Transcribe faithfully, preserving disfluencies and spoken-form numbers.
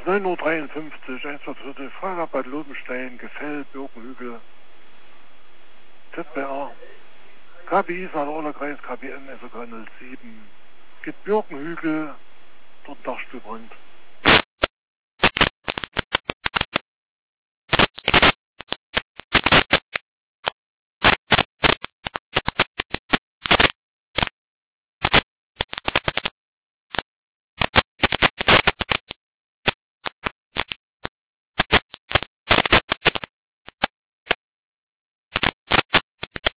neun Uhr dreiundfünfzig, eins zwei Viertel, Fahrrad Bad Lobenstein, Gefäll, Birkenhügel, Z B A, K B I Saale Kreis, K B M S O K null sieben, geht Birkenhügel, dort Dachstuhl brennt.